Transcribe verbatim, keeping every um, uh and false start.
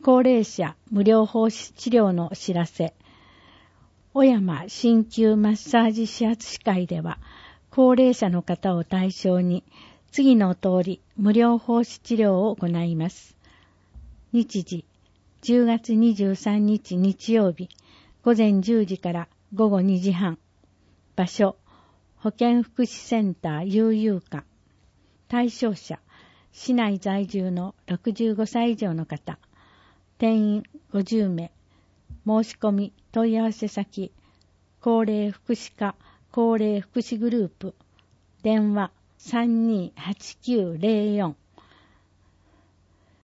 高齢者無料奉仕治療のお知らせ。小山鍼灸マッサージ指圧師会では、高齢者の方を対象に、次の通り無料奉仕治療を行います。日時、じゅうがつにじゅうさんにち日曜日、午前じゅうじから午後にじはん。場所、保健福祉センター悠々課。対象者、市内在住のろくじゅうごさい以上の方。定員ごじゅうめい。申し込み問い合わせ先、高齢福祉課高齢福祉グループ。電話 さんにーはちきゅうゼロよん